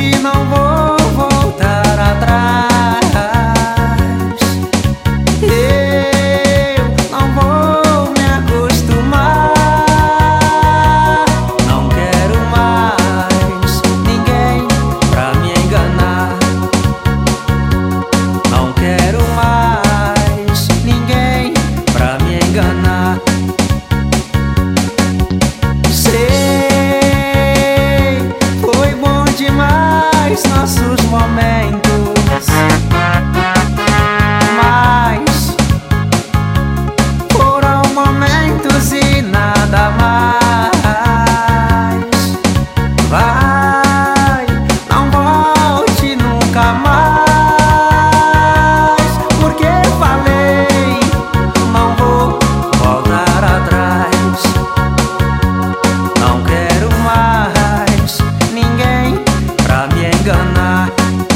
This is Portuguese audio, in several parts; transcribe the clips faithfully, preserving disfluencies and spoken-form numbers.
e não vou voltar atrás. Eu não vou me acostumar. Não quero mais ninguém pra me enganar. Não quero mais ninguém pra me enganar. Nossos momentos, mas foram momentos e nada mais. Vai, não volte nunca mais, porque eu falei, não vou voltar atrás. Não quero mais ninguém pra me enganar.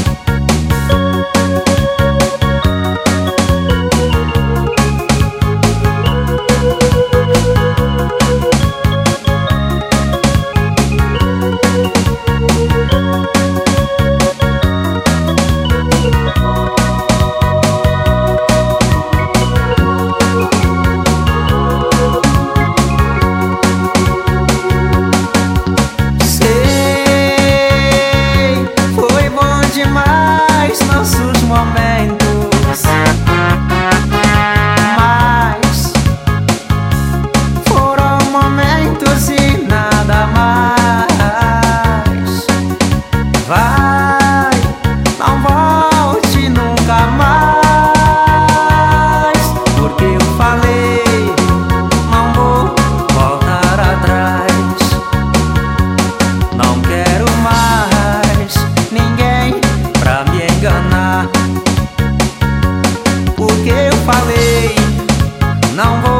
Demais nossos momentos, mas foram momentos e nada mais. Vai, não volte nunca mais, porque eu falei, não vou voltar atrás. Não quero mais ninguém pra me enganar, porque eu falei, não vou